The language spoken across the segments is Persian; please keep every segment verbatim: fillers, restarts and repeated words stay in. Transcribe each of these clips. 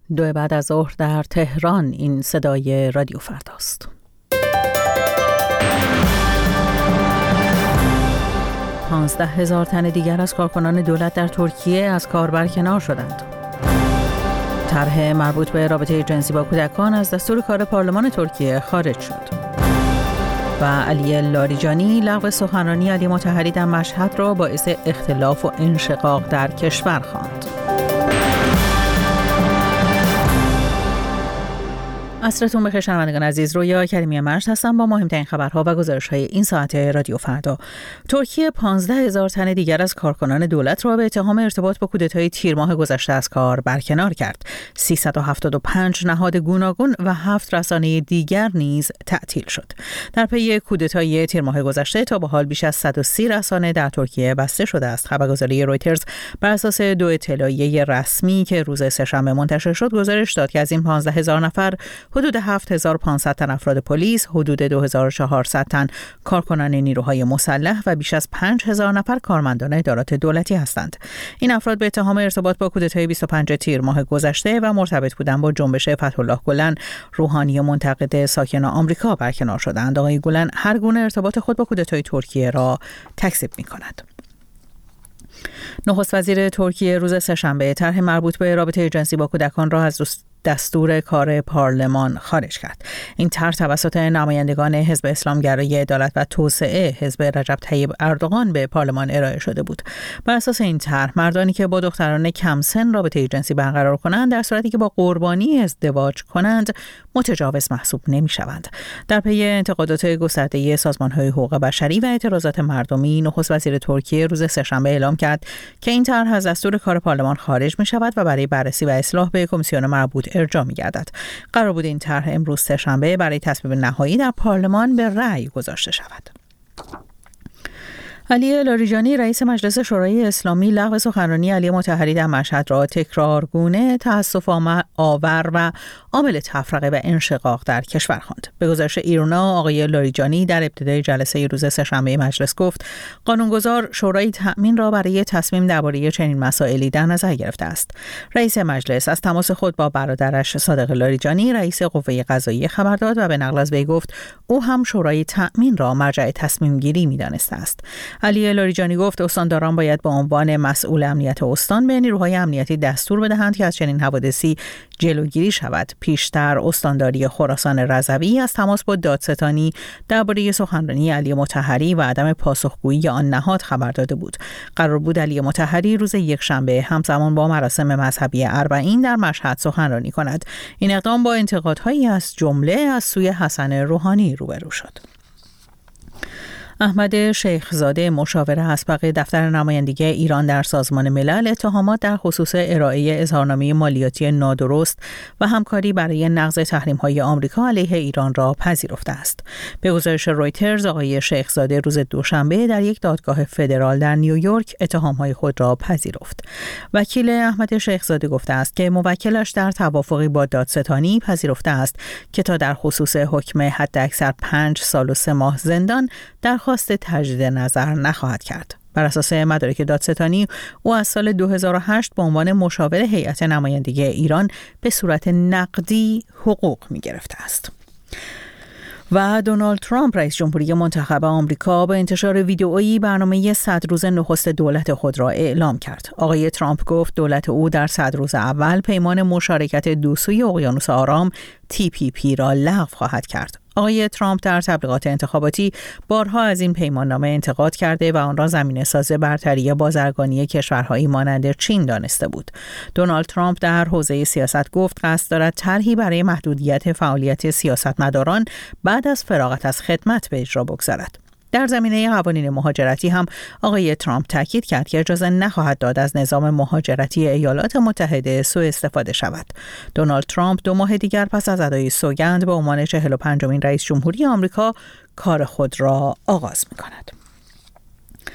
دو بعد از ظهر در تهران. این صدای رادیو فرداست. پانزده هزار تن دیگر از کارکنان دولت در ترکیه از کار برکنار شدند. طرح مربوط به رابطه جنسی با کودکان از دستور کار پارلمان ترکیه خارج شد. و علی لاریجانی لغو سخنرانی علی مطهری در مشهد را باعث اختلاف و انشقاق در کشور خواند. عصرتون بخیر شنوندگان عزیز، رویا کریمی مرشد هستم با مهمترین خبرها و گزارش‌های این ساعت رادیو فردا. ترکیه پانزده هزار تن دیگر از کارکنان دولت را به اتهام ارتباط با کودتای تیر ماه گذشته از کار برکنار کرد. سیصد و هفتاد و پنج نهاد گوناگون و هفت رسانه دیگر نیز تعطیل شد. در پی کودتای تیر ماه گذشته تا به حال بیش از صد و سی رسانه در ترکیه بسته شده است. خبرگزاری رویترز بر اساس دو اطلاعیه رسمی که روز سه‌شنبه منتشر شد گزارش داد که از این پانزده هزار نفر حدود هفت هزار و پانصد تن افراد پلیس، حدود دو هزار و چهارصد تن کارکنان نیروهای مسلح و بیش از پنج هزار نفر کارمندان ادارات دولتی هستند. این افراد به اتهام ارتباط با کودتای بیست و پنجم تیر ماه گذشته و مرتبط بودن با جنبش فتح‌الله گلن، روحانی منتقد ساکن آمریکا برکنار شدند. آقای گلن هر گونه ارتباط خود با کودتای ترکیه را تکذیب می‌کند. نخست وزیر ترکیه روز سه‌شنبه طرح مربوط به رابطه جنسی با کودکان را از دستور کار پارلمان خارج کرد. این طرح توسط نمایندگان حزب اسلامگرای عدالت و توسعه حزب رجب طیب اردوغان به پارلمان ارائه شده بود. بر اساس این طرح مردانی که با دختران کم سن رابطه جنسی برقرار کنند در صورتی که با قربانی ازدواج کنند متجاوز محسوب نمی‌شوند. در پی انتقادات گسترده سازمان‌های حقوق بشری و اعتراضات مردمی، نخست وزیر ترکیه روز سه‌شنبه اعلام کرد که این طرح از دستور کار پارلمان خارج می‌شود و برای بررسی و اصلاح به کمیسیون مربوط ارجاع می‌گردد. قرار بود این طرح امروز سه‌شنبه برای تصویب نهایی در پارلمان به رأی گذاشته شود. علی لاریجانی رئیس مجلس شورای اسلامی لغو سخنرانی علی مطهری در مشهد را تکرارگونه، تأسف آور و عامل تفرقه و انشقاق در کشور خواند. به گزارش ایرنا، آقای لاریجانی در ابتدای جلسه روز سه‌شنبه مجلس گفت قانونگذار شورای تأمین را برای تصمیم درباره چنین مسائلی در نظر گرفته است. رئیس مجلس از تماس خود با برادرش صادق لاریجانی رئیس قوه قضاییه خبر داد و به نقل از وی گفت او هم شورای تأمین را مرجع تصمیم گیری می‌دانسته است. علی لاریجانی گفت استانداران باید با عنوان مسئول امنیت استان به نیروهای امنیتی دستور بدهند که از چنین حوادثی جلوگیری شود. پیشتر استانداری خراسان رضوی از تماس با دادستانی درباره سخنرانی علی مطهری و عدم پاسخگویی آن نهاد خبر داده بود. قرار بود علی مطهری روز یکشنبه همزمان با مراسم مذهبی اربعین در مشهد سخنرانی کند. این اقدام با انتقادهایی از جمله از سوی حسن روحانی روبرو شد. احمد شیخزاده مشاور اسبق دفتر نمایندگی ایران در سازمان ملل اتهامات در خصوص ارائه اظهارنامه مالیاتی نادرست و همکاری برای نقض تحریم‌های آمریکا علیه ایران را پذیرفته است. به گزارش رویترز، آقای شیخزاده روز دوشنبه در یک دادگاه فدرال در نیویورک اتهام‌های خود را پذیرفت. وکیل احمد شیخزاده گفته است که موکلش در توافقی با دادستانی پذیرفته است که تا در خصوص حکم حداکثر پنج سال و سه ماه زندان در خواست تجدید نظر نخواهد کرد. بر اساس مدارک دادستانی او از سال دو هزار و هشت به عنوان مشاور هیئت نمایندگی ایران به صورت نقدی حقوق می گرفته است. و دونالد ترامپ رئیس جمهوری منتخب آمریکا با انتشار ویدئویی برنامه صد روز نخست دولت خود را اعلام کرد. آقای ترامپ گفت دولت او در صد روز اول پیمان مشارکت دوسوی اقیانوس آرام تی پی پی را لغو خواهد کرد. آقای ترامپ در تبلیغات انتخاباتی بارها از این پیماننامه انتقاد کرده و آن را زمینه‌ساز برتری بازرگانی کشورهایی مانند چین دانسته بود. دونالد ترامپ در حوزه سیاست گفت قصد دارد طرحی برای محدودیت فعالیت سیاستمداران بعد از فراغت از خدمت به اجرا بگذارد. در زمینه قوانین مهاجرتی هم آقای ترامپ تاکید کرد که اجازه نخواهد داد از نظام مهاجرتی ایالات متحده سوء استفاده شود. دونالد ترامپ دو ماه دیگر پس از ادای سوگند به عنوان چهل و پنجمین رئیس جمهوری آمریکا کار خود را آغاز می‌کند.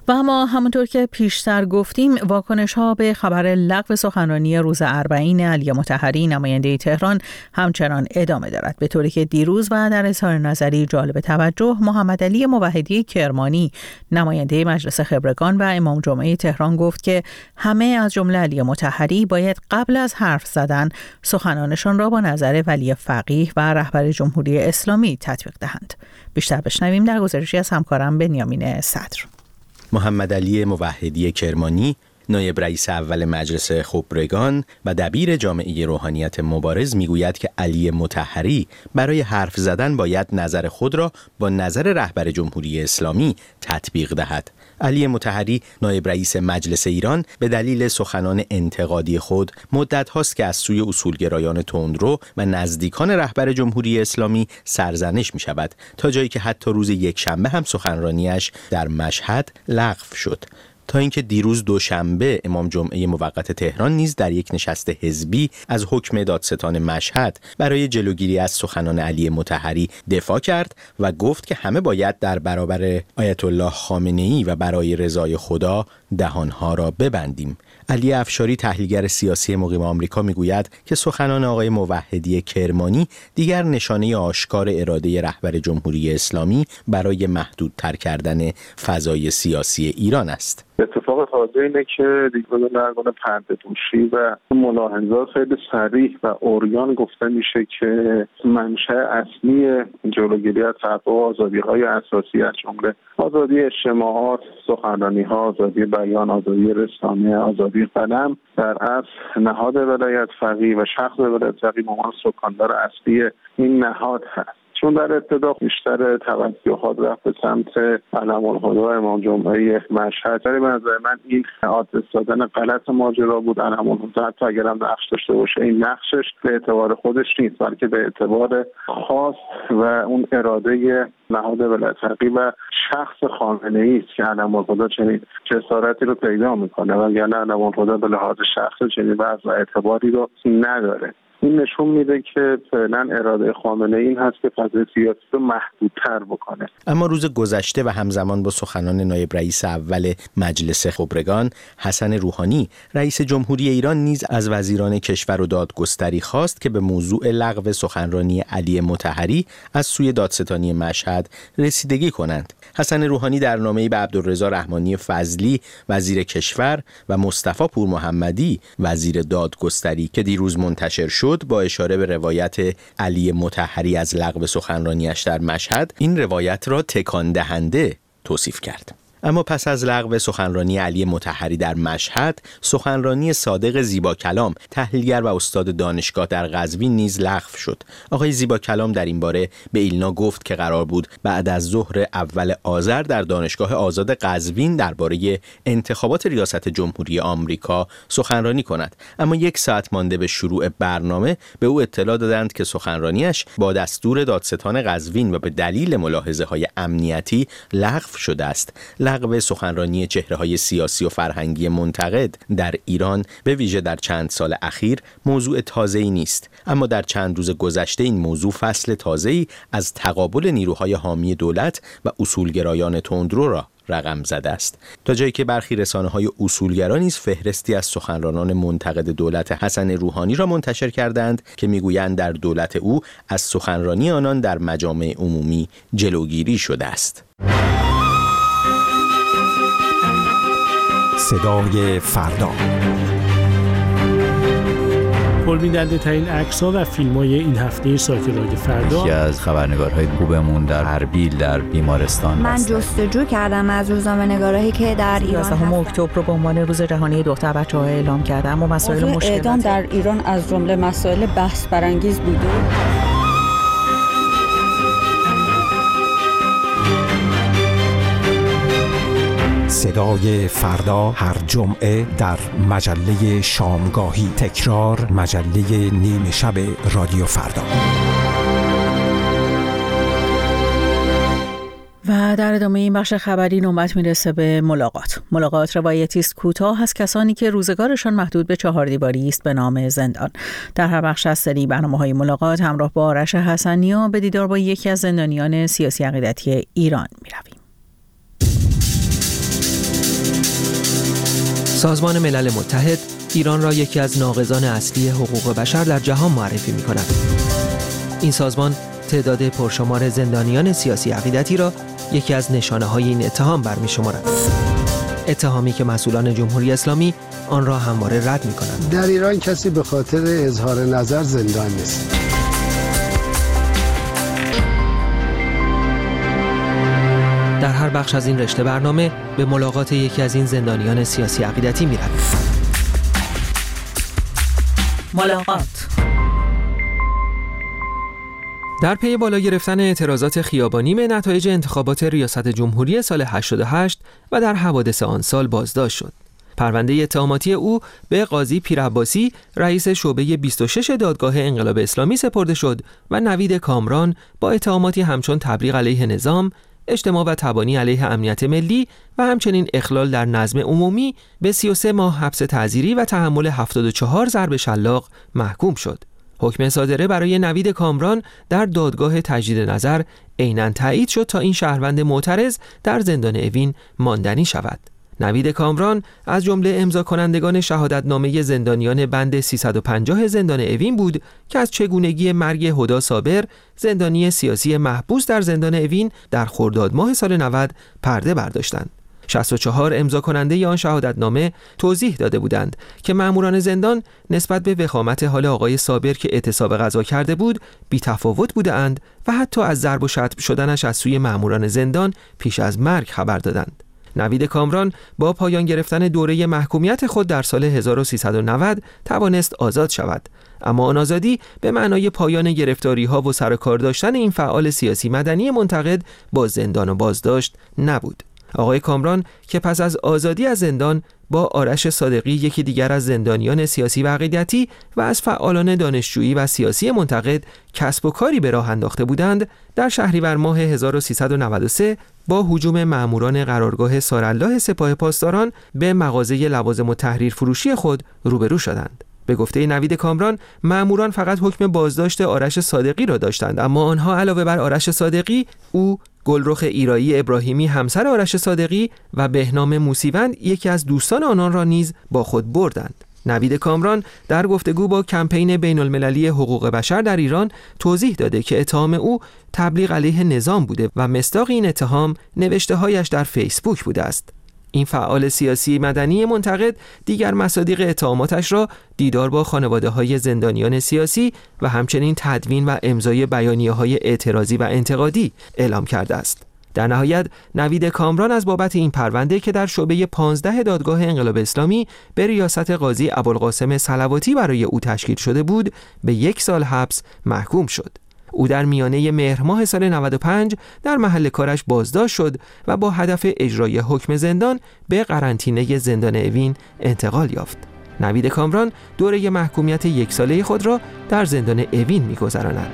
و اما همونطور که پیشتر گفتیم واکنش‌ها به خبر لغو سخنرانی روز اربعین علی مطهری نماینده تهران همچنان ادامه دارد، به طوری که دیروز و در اظهار نظری جالب توجه محمد علی موحدی کرمانی نماینده مجلس خبرگان و امام جمعه تهران گفت که همه از جمله علی مطهری باید قبل از حرف زدن سخنانشان را با نظر ولی فقیه و رهبر جمهوری اسلامی تطبیق دهند. بیشتر بشنویم در گزارشی از همکارم بنیامین صدر. محمد علی موحدی کرمانی نایب رئیس اول مجلس خبرگان و دبیر جامعه روحانیت مبارز میگوید که علی مطهری برای حرف زدن باید نظر خود را با نظر رهبر جمهوری اسلامی تطبیق دهد. علی مطهری نایب رئیس مجلس ایران به دلیل سخنان انتقادی خود مدت هاست که از سوی اصولگرایان تندرو و نزدیکان رهبر جمهوری اسلامی سرزنش می شود، تا جایی که حتی روز یکشنبه هم سخنرانیش در مشهد لغو شد، تا اینکه دیروز دوشنبه امام جمعه موقت تهران نیز در یک نشست حزبی از حکم دادستان مشهد برای جلوگیری از سخنان علی مطهری دفاع کرد و گفت که همه باید در برابر آیت الله خامنه‌ای و برای رضای خدا دهانها را ببندیم. علی افشاری تحلیلگر سیاسی مقیم آمریکا میگوید که سخنان آقای موحدی کرمانی دیگر نشانه آشکار اراده رهبر جمهوری اسلامی برای محدودتر کردن فضای سیاسی ایران است. اتفاق تازه اینه که دیگه به درگاه پرده پوشی و ملاحظات خیلی صریح و عریان گفته میشه که منشأ اصلی جلوگیری از حق و آزادی‌های اساسی از جمله آزادی اجتماعات، سخنرانی‌ها، آزادی بیان، آزادی رسانه، آزادی قلم در اصل نهاد ولایت فقیه و شخص ولایت فقیه به عنوان سکان‌دار اصلی این نهاد هست. چون در ابتدا بیشتر توجهات رفت به سمت علم الهدا امام جمعه مشهد، ولی به نظر من این آدرس دادن غلط ماجرا بود. علم الهدا حتی اگر هم نقش داشته باشه این نقشش به اعتبار خودش نیست، بلکه به اعتبار خاص و اون اراده نهاد ولایت فقیه و شخص خامنه‌ای است که علم الهدا چنین جسارتی رو پیدا میکنه، وگرنه علم الهدا به لحاظ شخصی چنین وضع اعتباری رو نداره. این نشون میده که فعلا اراده خامنه‌ای این هست که فضای سیاسی رو محدودتر بکنه. اما روز گذشته و همزمان با سخنان نایب رئیس اول مجلس خبرگان حسن روحانی رئیس جمهوری ایران نیز از وزیران کشور و دادگستری خواست که به موضوع لغو سخنرانی علی مطهری از سوی دادستانی مشهد رسیدگی کنند. حسن روحانی در نامه‌ای به عبدالرضا رحمانی فضلی وزیر کشور و مصطفی پورمحمدی وزیر دادگستری که دیروز منتشر شد با اشاره به روایت علی مطهری از لغو سخنرانیش در مشهد این روایت را تکان دهنده توصیف کرد. اما پس از لغو سخنرانی علی مطهری در مشهد، سخنرانی صادق زیباکلام تحلیلگر و استاد دانشگاه در قزوین نیز لغو شد. آقای زیباکلام در این باره به ایلنا گفت که قرار بود بعد از ظهر اول آذر در دانشگاه آزاد قزوین درباره انتخابات ریاست جمهوری آمریکا سخنرانی کند، اما یک ساعت مانده به شروع برنامه به او اطلاع دادند که سخنرانیش با دستور دادستان قزوین و به دلیل ملاحظه‌های امنیتی لغو شده است. لغو سخنرانی چهره‌های سیاسی و فرهنگی منتقد در ایران به ویژه در چند سال اخیر موضوع تازه‌ای نیست، اما در چند روز گذشته این موضوع فصل تازه‌ای از تقابل نیروهای حامی دولت و اصولگرایان تندرو را رقم زده است، تا جایی که برخی رسانه‌های اصولگرا نیز فهرستی از سخنرانان منتقد دولت حسن روحانی را منتشر کردند که میگویند در دولت او از سخنرانی آنان در مجامع عمومی جلوگیری شده است. صدای فردا. پربیننده ترین عکس‌ها و فیلم‌های این هفته سایت رادیو فردا. یکی از خبرنگارهای خوبمون در اربیل در بیمارستان من جستجو کردم از روزنامه‌نگارایی که در ایران یازدهم اکتبر رو به عنوان روز جهانی دختر بچه‌ها اعلام کردم و مسائل مشکلات اعدام در ایران از جمله مسائل بحث برانگیز بوده. صدای فردا هر جمعه در مجله شامگاهی، تکرار مجله نیمه شب رادیو فردا. و در ادامه این بخش خبری نوبت میرسه به ملاقات. ملاقات روایتی است کوتاه از کسانی که روزگارشان محدود به چهار دیواری است به نام زندان. در هر بخش از سری برنامه‌های ملاقات همراه با آرش حسنیا به دیدار با یکی از زندانیان سیاسی عقیدتی ایران میرویم. سازمان ملل متحد ایران را یکی از ناقضان اصلی حقوق بشر در جهان معرفی می‌کند. این سازمان تعداد پرشمار زندانیان سیاسی عقیدتی را یکی از نشانه‌های این اتهام برمی‌شمارد. اتهامی که مسئولان جمهوری اسلامی آن را همواره رد می‌کنند. در ایران کسی به خاطر اظهار نظر زندان نیست. در هر بخش از این رشته برنامه به ملاقات یکی از این زندانیان سیاسی عقیدتی می‌رویم. ملاقات. در پی بالا گرفتن اعتراضات خیابانی به نتایج انتخابات ریاست جمهوری سال هشتاد و هشت و در حوادث آن سال بازداشت شد. پرونده اتهاماتی او به قاضی پیرعباسی رئیس شعبه بیست و شش دادگاه انقلاب اسلامی سپرده شد و نوید کامران با اتهاماتی همچون تبلیغ علیه نظام، اجتماع و تبانی علیه امنیت ملی و همچنین اخلال در نظم عمومی به سی و سه ماه حبس تعزیری و تحمل هفتاد و چهار ضرب شلاق محکوم شد. حکم صادره برای نوید کامران در دادگاه تجدید نظر عیناً تایید شد تا این شهروند معترض در زندان اوین ماندنی شود. نوید کامران از جمله امضا کنندگان شهادتنامه زندانیان بند سیصد و پنجاه زندان اوین بود که از چگونگی مرگ هدی صابر، زندانی سیاسی محبوس در زندان اوین در خرداد ماه سال نود پرده برداشتند. شصت و چهار امضا کننده آن شهادتنامه توضیح داده بودند که ماموران زندان نسبت به وخامت حال آقای صابر که اعتصاب غذا کرده بود بی تفاوت بودند و حتی از ضرب و شتم شدنش از سوی ماموران زندان پیش از مرگ خبر دادند. نوید کامران با پایان گرفتن دوره محکومیت خود در سال هزار و سیصد و نود توانست آزاد شود، اما آن آزادی به معنای پایان گرفتاری‌ها و سر و کار داشتن این فعال سیاسی مدنی منتقد با زندان و بازداشت نبود. آقای کامران که پس از آزادی از زندان با آرش صادقی یکی دیگر از زندانیان سیاسی و عقیدتی و از فعالان دانشجویی و سیاسی منتقد کسب و کاری به راه انداخته بودند، در شهریور ماه هزار و سیصد و نود و سه با هجوم ماموران قرارگاه سارالله سپاه پاسداران به مغازه لوازم و تحریر فروشی خود روبرو شدند. به گفته نوید کامران، ماموران فقط حکم بازداشت آرش صادقی را داشتند، اما آنها علاوه بر آرش صادقی، او، گلرخ ایرایی ابراهیمی همسر آرش صادقی و بهنام موسیوند یکی از دوستان آنان را نیز با خود بردند. نوید کامران در گفتگو با کمپین بین المللی حقوق بشر در ایران توضیح داده که اتهام او تبلیغ علیه نظام بوده و مصداق این اتهام نوشته‌هایش در فیسبوک بوده است. این فعال سیاسی مدنی منتقد دیگر مصادیق اتهاماتش را دیدار با خانواده‌های زندانیان سیاسی و همچنین تدوین و امضای بیانیه‌های اعتراضی و انتقادی اعلام کرده است. در نهایت نوید کامران از بابت این پرونده که در شعبه پانزده دادگاه انقلاب اسلامی به ریاست قاضی ابوالقاسم صلواتی برای او تشکیل شده بود به یک سال حبس محکوم شد. او در میانه مهر ماه سال نود و پنج در محل کارش بازداشت شد و با هدف اجرای حکم زندان به قرنطینه زندان اوین انتقال یافت. نوید کامران دوره محکومیت یک ساله خود را در زندان اوین می‌گذراند.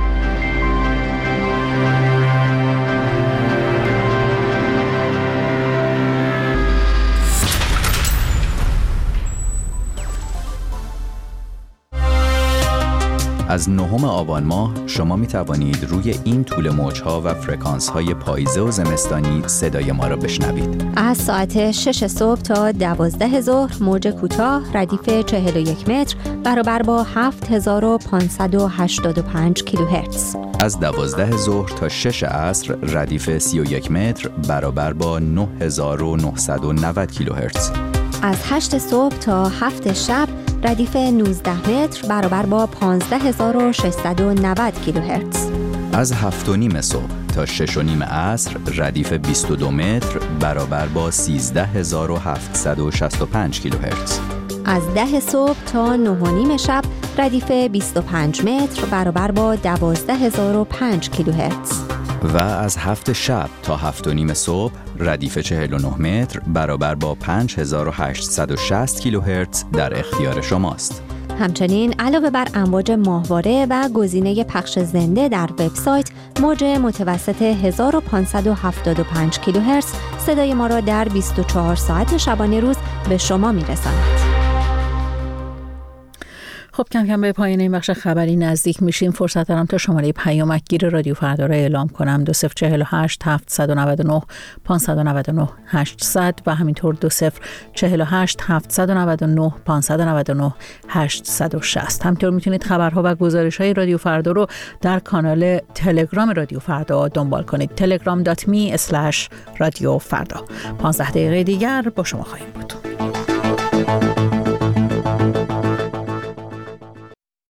از نهم آبان ماه شما می توانید روی این طول موج‌ها و فرکانس‌های پاییزه و زمستانی صدای ما را بشنوید. از ساعت شش صبح تا دوازده ظهر موج کوتاه ردیف چهل و یک متر برابر با هفت هزار و پانصد و هشتاد و پنج کیلوهرتز. از دوازده ظهر تا شش عصر ردیف سی و یک متر برابر با نه هزار و نهصد و نود کیلوهرتز. از هشت صبح تا هفت شب ردیف نوزده متر برابر با پانزده هزار و ششصد و نود کیلوهرتز. از هفت و نیم صبح تا شش و نیم عصر ردیف بیست و دو متر برابر با سیزده هزار و هفتصد و شصت و پنج کیلوهرتز. از ده صبح تا نه و نیم شب ردیف بیست و پنج متر برابر با دوازده هزار و پنج کیلوهرتز. و از هفت شب تا هفت و نیم صبح ردیف چهل و نه متر برابر با پنج هزار و هشتصد و شصت کیلوهرتز در اختیار شماست. همچنین علاوه بر امواج ماهواره و گزینه پخش زنده در وبسایت، موج متوسط هزار و پانصد و هفتاد و پنج کیلوهرتز صدای ما را در بیست و چهار ساعت شبانه روز به شما میرساند. خب کم کم به پایان این بخش خبری نزدیک میشیم. فرصت دارم تا شماره پیامک گیر رادیو فردا را اعلام کنم: دو صفر چهل و هشت هفتصد و نود و نه پانصد و نود و نه هشتصد و همینطور دو صفر چهل و هشت هفتصد و نود و نه پانصد و نود و نه هشتصد و شصت. همینطور میتونید خبرها و گزارش‌های رادیو فردا رو در کانال تلگرام رادیو فردا دنبال کنید: تلگرام دات می اسلش رادیو فردا. پانزده دقیقه دیگر با شما خواهیم بود.